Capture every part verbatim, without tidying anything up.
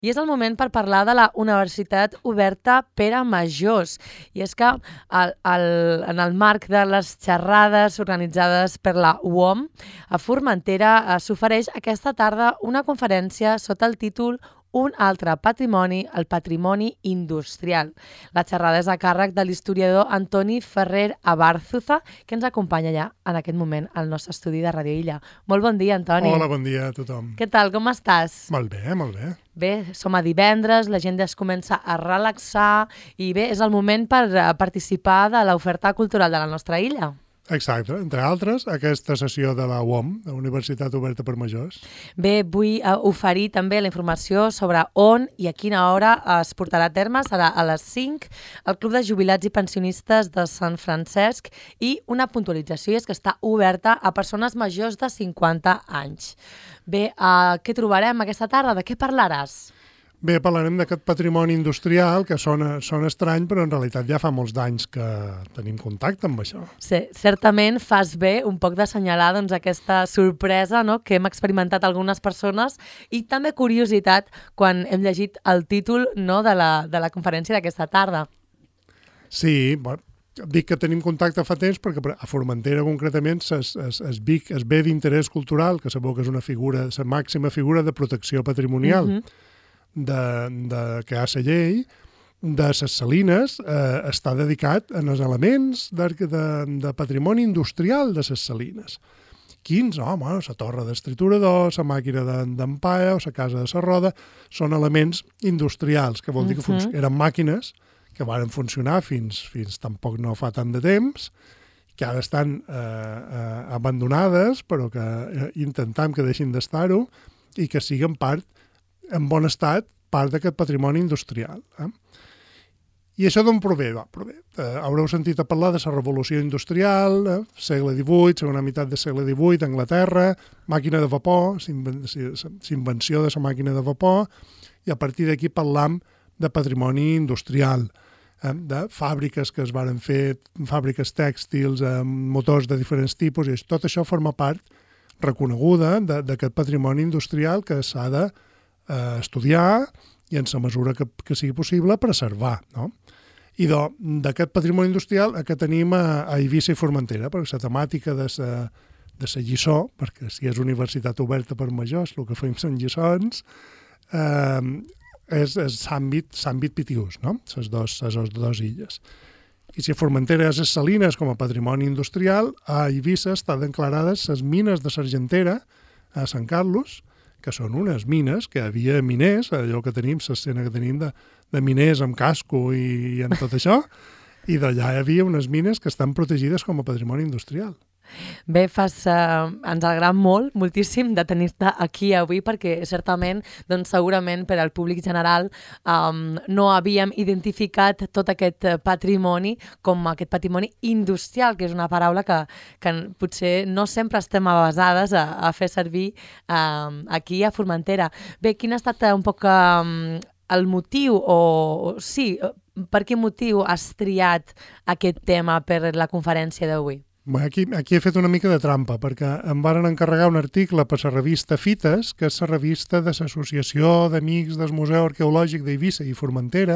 I és el moment per parlar de la Universitat Oberta Pere Majós. I és que el, el, en el marc de les xerrades organitzades per la U O M, a Formentera eh, s'ofereix aquesta tarda una conferència sota el títol Un altre patrimoni, el patrimoni industrial. La xerrada és a càrrec de l'historiador Antoni Ferrer Abárzuza, que ens acompanya ja en aquest moment al nostre estudi de Radio Illa. Molt bon dia, Antoni. Hola, bon dia a tothom. Què tal, com estàs? Molt bé, molt bé. Bé, som a divendres, la gent ja es comença a relaxar i bé, és el moment per participar de l'oferta cultural de la nostra illa. Exacte, entre altres, aquesta sessió de la U O M, la Universitat Oberta per Majors. Bé, vull uh, oferir també la informació sobre on i a quina hora es portarà a terme. Serà a les cinc, al Club de Jubilats i Pensionistes de Sant Francesc, i una puntualització és que està oberta a persones majors de cinquanta anys. Bé, uh, què trobarem aquesta tarda? De què parlaràs? Bé, parlarem d'aquest patrimoni industrial que sona, sona estrany, però en realitat ja fa molts d'anys que tenim contacte amb això. Sí, certament fas bé un poc d'assenyalar doncs, aquesta sorpresa, no?, que hem experimentat algunes persones, i també curiositat quan hem llegit el títol, no?, de, la, de la conferència d'aquesta tarda. Sí, bueno, dic que tenim contacte fa temps perquè a Formentera concretament es, es, es, vic, es ve d'interès cultural, que sabeu que és una figura, la màxima figura de protecció patrimonial. Mm-hmm. De, de, que hi ha la llei, de les salines, eh, està dedicat als elements de, de, de patrimoni industrial de les salines. Quins? Oh, bueno, la torre d'estriturador, la màquina d'empaia o la casa de la roda, són elements industrials, que vol dir que uh-huh. eren màquines que varen funcionar fins, fins tampoc no fa tant de temps, que ara estan eh, eh, abandonades, però que eh, intentem que deixin d'estar-ho i que siguen part en bon estat, part d'aquest patrimoni industrial. Eh? I això d'on prové? Va, prové. Eh, haureu sentit a parlar de la revolució industrial, eh? segle divuit, segona meitat del segle divuit, Anglaterra, màquina de vapor, s'invenció de la màquina de vapor, i a partir d'aquí parlam de patrimoni industrial, eh? de fàbriques que es varen fer, fàbriques tèxtils, eh? motors de diferents tipus, i tot això forma part reconeguda d'aquest patrimoni industrial que s'ha de Uh, estudiar i en la mesura que, que sigui possible preservar, no? I d'aquest patrimoni industrial que tenim a, a Eivissa i Formentera, perquè la temàtica de la de sa lliçó, perquè si és universitat oberta per majors, el que fem són lliçons, eh, és, és l'àmbit pitiús, no? Les dos, les dos illes. I si a Formentera és les salines com a patrimoni industrial, a Eivissa estan declarades les mines de l'Argentera a Sant Carlos, que són unes mines, que hi havia miners, allò que tenim, l'escena que tenim de, de miners amb casco i, i amb tot això, i d'allà hi havia unes mines que estan protegides com a patrimoni industrial. Bé, fas, eh, ens agrada molt, moltíssim, de tenir-te aquí avui, perquè certament, doncs segurament per al públic general um, no havíem identificat tot aquest patrimoni com aquest patrimoni industrial, que és una paraula que, que potser no sempre estem avasades a, a fer servir um, aquí a Formentera. Bé, quin ha estat un poc um, el motiu, o, o sí, per quin motiu has triat aquest tema per la conferència d'avui? Aquí, aquí he fet una mica de trampa, perquè em varen encarregar un article per la revista Fites, que és la revista de l'Associació d'Amics del Museu Arqueològic d'Eivissa i Formentera,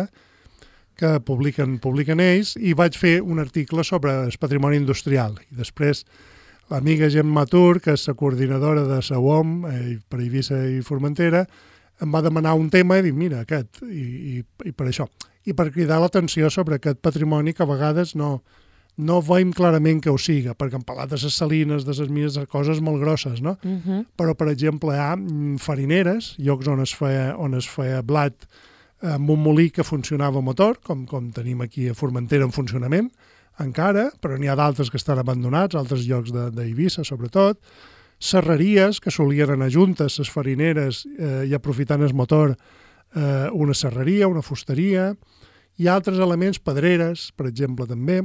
que publiquen, publiquen ells, i vaig fer un article sobre el patrimoni industrial. I després l'amiga Gemma Tur, que és la coordinadora de la U O M eh, per Eivissa i Formentera, em va demanar un tema i dic, mira, aquest, i, i, i per això. I per cridar l'atenció sobre aquest patrimoni que a vegades no... no veiem clarament que ho siga, perquè hem parlat de les salines, de les mines, de coses molt grosses, no? Uh-huh. Però, per exemple, hi ha farineres, llocs on es feia, on es feia blat amb un molí que funcionava motor, com, com tenim aquí a Formentera en funcionament, encara, però n'hi ha d'altres que estan abandonats, altres llocs d'Eivissa, sobretot, serreries, que solien anar juntes, les farineres, eh, i aprofitant el motor, eh, una serreria, una fusteria, i altres elements, pedreres, per exemple, també,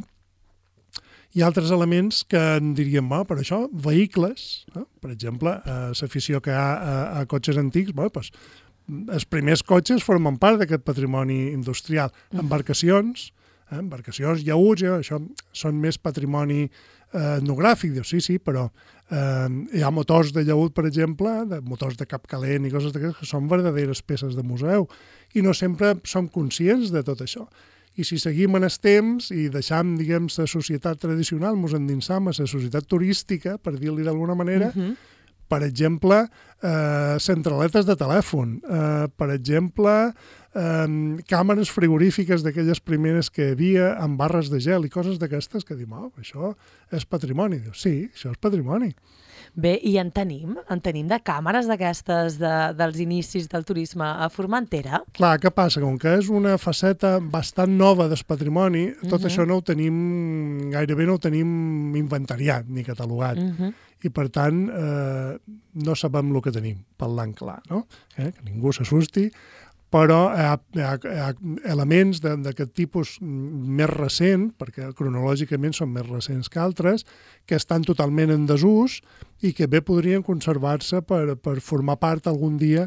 i altres elements que en diríem, bueno, per això, vehicles, eh? Per exemple, eh, l'afició que hi ha a, a cotxes antics, bueno, pues, els primers cotxes formen part d'aquest patrimoni industrial. Embarcacions, Eh? Embarcacions, llaüts, eh? Això són més patrimoni eh, etnogràfic. Dius, sí, sí, però eh, hi ha motors de llaüt, per exemple, de motors de cap calent i coses d'aquestes que són verdaderes peces de museu i no sempre som conscients de tot això. I si seguim en el temps i deixam, diguem, la societat tradicional, ens endinsam a la societat turística, per dir-li d'alguna manera, uh-huh. Per exemple, eh, centraletes de telèfon, eh, per exemple, eh, càmeres frigorífiques d'aquelles primeres que hi havia amb barres de gel i coses d'aquestes que diuen, oh, això és patrimoni. Dius, sí, això és patrimoni. Bé, i en tenim? En tenim de càmeres d'aquestes de, dels inicis del turisme a Formentera? Clar, què passa? Com que és una faceta bastant nova del patrimoni, tot uh-huh. això no ho tenim, gairebé no ho tenim inventariat ni catalogat. Uh-huh. I, per tant, eh, no sabem el que tenim, parlant clar, no? Eh? Que ningú s'assusti, però hi ha, hi ha, hi ha elements d'aquest tipus més recent, perquè cronològicament són més recents que altres, que estan totalment en desús i que bé podrien conservar-se per, per formar part algun dia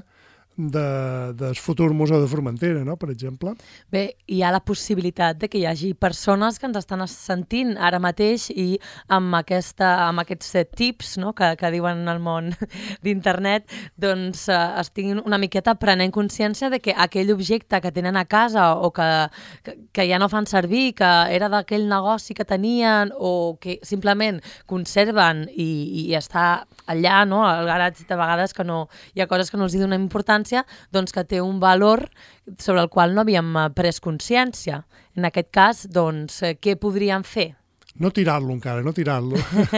de, del futur Museu de Formentera, no?, per exemple. Bé, hi ha la possibilitat de que hi hagi persones que ens estan sentint ara mateix i amb, aquesta, amb aquests tips, no?, que, que diuen en el món d'internet, doncs eh, estiguin una miqueta prenent consciència de que aquell objecte que tenen a casa o que, que, que ja no fan servir, que era d'aquell negoci que tenien o que simplement conserven i, i està allà, no?, al garatge de vegades que no, hi ha coses que no els hi donen importància, doncs que té un valor sobre el qual no havíem pres consciència. En aquest cas, doncs, què podríem fer? No tirar-lo encara, no tirar-lo.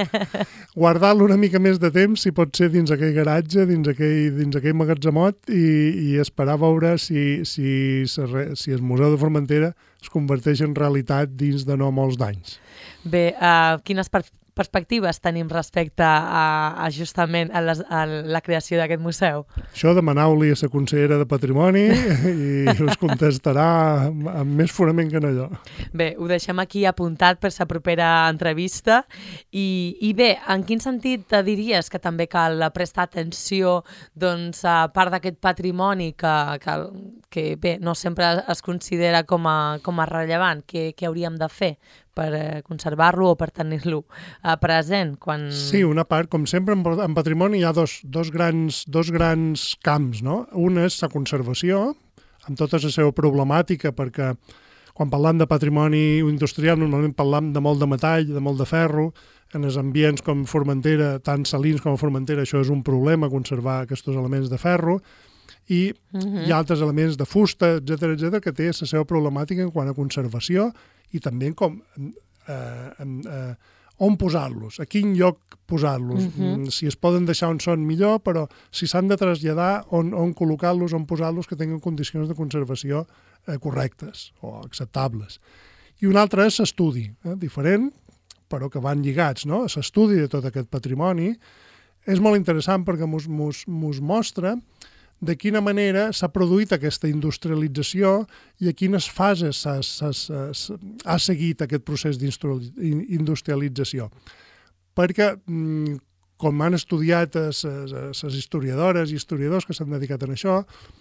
Guardar-lo una mica més de temps, si pot ser dins aquell garatge, dins aquell, dins aquell magatzemot, i, i esperar a veure si, si, si el Museu de Formentera es converteix en realitat dins de no molts d'anys. Bé, uh, quines per perspectives tenim respecte a, a justament a, les, a la creació d'aquest museu? Això demaneu-li a la consellera de Patrimoni i us contestarà amb, amb més fonament que no jo. Bé, ho deixem aquí apuntat per la propera entrevista i, i bé, en quin sentit te diries que també cal prestar atenció doncs, a part d'aquest patrimoni que, que, que bé, no sempre es considera com a, com a rellevant? Què, què hauríem de fer per conservar-lo o per tenir-lo uh, present? Quan... Sí, una part, com sempre, en, en patrimoni hi ha dos, dos, grans, dos grans camps, no? Un és la conservació, amb tota la seva problemàtica, perquè quan parlam de patrimoni industrial normalment parlam de molt de metall, de molt de ferro, en els ambients com Formentera, tant salins com a Formentera, això és un problema, conservar aquests elements de ferro, i uh-huh. hi ha altres elements de fusta, etcètera, etcètera, que té la seva problemàtica en quant a conservació i també com eh, eh, on posar-los, a quin lloc posar-los. Uh-huh. Si es poden deixar on són, millor, però si s'han de traslladar, on, on col·locar-los, on posar-los, que tinguin condicions de conservació eh, correctes o acceptables. I un altre és l'estudi, eh, diferent, però que van lligats, no? L'estudi de tot aquest patrimoni és molt interessant perquè mos, mos, mos mostra de quina manera s'ha produït aquesta industrialització i a quines fases s'ha, s'ha, s'ha, ha seguit aquest procés d'industrialització. Perquè, com han estudiat les historiadores i historiadors que s'han dedicat a això,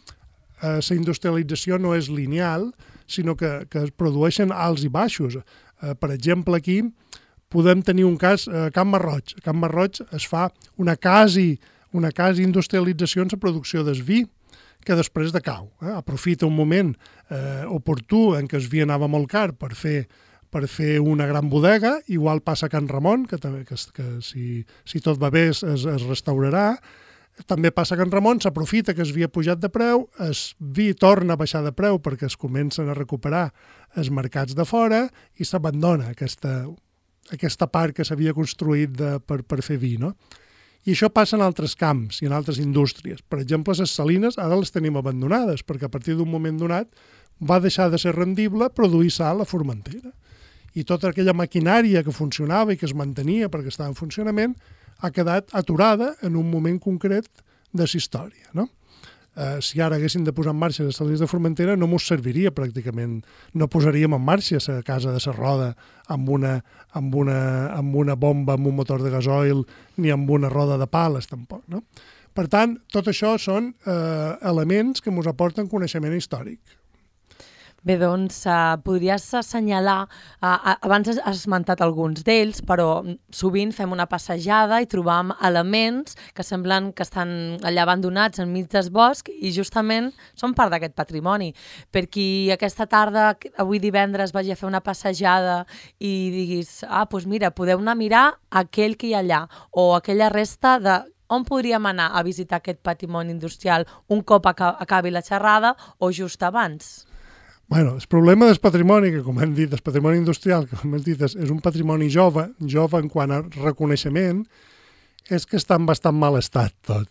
la industrialització no és lineal, sinó que, que es produeixen alts i baixos. Per exemple, aquí podem tenir un cas a Can Marroig. A Can Marroig es fa una quasi una quasi industrialització en la producció del vi, que després decau. Eh? Aprofita un moment eh, oportú en què el vi anava molt car per fer, per fer una gran bodega, igual passa a Can Ramon, que, també, que, que si, si tot va bé es, es restaurarà, també passa a Can Ramon, s'aprofita que el vi ha pujat de preu, el vi torna a baixar de preu perquè es comencen a recuperar els mercats de fora i s'abandona aquesta, aquesta part que s'havia construït de, per, per fer vi, no? I això passa en altres camps i en altres indústries. Per exemple, les salines ara les tenim abandonades perquè a partir d'un moment donat va deixar de ser rendible produir sal a Formentera. I tota aquella maquinària que funcionava i que es mantenia perquè estava en funcionament ha quedat aturada en un moment concret de la història, no? Eh, si ara haguéssim de posar en marxa les salines de Formentera no mos serviria pràcticament, no posaríem en marxa la casa de la roda amb una, amb, una, amb una bomba, amb un motor de gasoil, ni amb una roda de pales tampoc, no? Per tant, tot això són eh, elements que ens aporten coneixement històric. Bé, doncs, uh, podries assenyalar, uh, abans has esmentat alguns d'ells, però sovint fem una passejada i trobam elements que semblen que estan allà abandonats enmig del bosc i justament són part d'aquest patrimoni. Per qui aquesta tarda, avui divendres, vagi a fer una passejada i diguis, ah, doncs mira, podeu anar a mirar aquell que hi ha allà o aquella resta de on podríem anar a visitar aquest patrimoni industrial un cop acabi la xerrada o just abans? Bueno, el problema del patrimoni, que com hem dit, el patrimoni industrial, que com hem dit, és, és un patrimoni jove, jove en quant a reconeixement, és que està en bastant mal estat tot.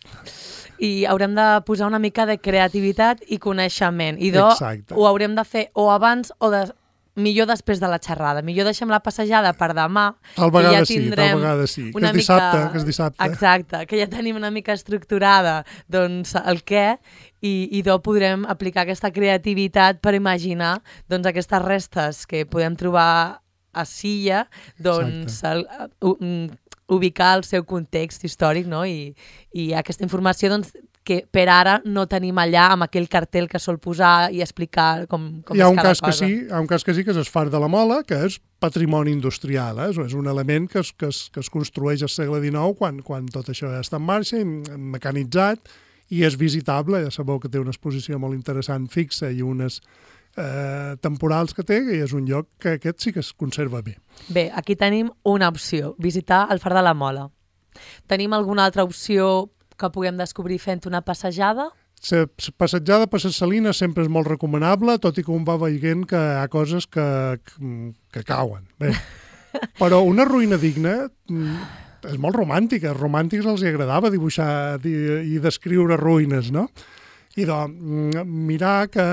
I haurem de posar una mica de creativitat i coneixement. I do, Exacte. Ho haurem de fer o abans o de, millor després de la xerrada. Millor deixem la passejada per demà. Tal vegada ja sí, tindrem tal vegada sí. Que una és dissabte, mica... que és dissabte. Exacte, que ja tenim una mica estructurada doncs, el què i, i do podrem aplicar aquesta creativitat per imaginar doncs, aquestes restes que podem trobar a Silla, doncs, el, uh, ubicar el seu context històric, no? I, i aquesta informació doncs, que per ara no tenim allà amb aquell cartell que sol posar i explicar com, com hi ha és un cada cas cosa. Que sí, hi ha un cas que sí, que és el far de la Mola, que és patrimoni industrial. Eh? És un element que es, que es, que es construeix al segle dinou quan, quan tot això ja està en marxa, mecanitzat, i és visitable. Ja sabeu que té una exposició molt interessant fixa i unes eh, temporals que té, i és un lloc que aquest sí que es conserva bé. Bé, aquí tenim una opció, visitar el far de la Mola. Tenim alguna altra opció que puguem descobrir fent una passejada? La passejada per les salines sempre és molt recomanable, tot i que un va veient que hi ha coses que, que, que cauen. Bé. Però una ruïna digna és molt romàntica. Els romàntics els agradava dibuixar i descriure ruïnes, no? I doncs, mirar que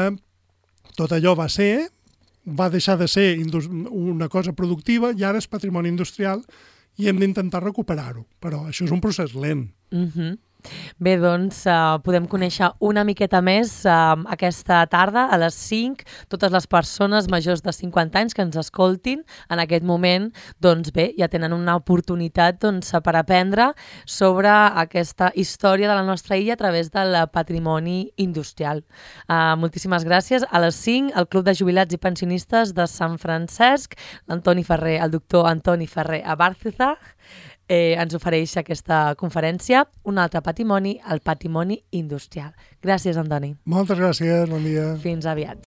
tot allò va ser, va deixar de ser una cosa productiva i ara és patrimoni industrial i hem d'intentar recuperar-ho. Però això és un procés lent. Mhm. Bé, doncs uh, podem conèixer una miqueta més uh, aquesta tarda a les cinc. Totes les persones majors de cinquanta anys que ens escoltin en aquest moment, doncs bé, ja tenen una oportunitat doncs, per aprendre sobre aquesta història de la nostra illa a través del patrimoni industrial. Uh, moltíssimes gràcies. A les cinc, el Club de Jubilats i Pensionistes de Sant Francesc, l'Antoni Ferrer, el doctor Antoni Ferrer a Bàrceza, Eh, ens ofereix aquesta conferència, un altre patrimoni, el patrimoni industrial. Gràcies, Antoni. Moltes gràcies, bon dia. Fins aviat.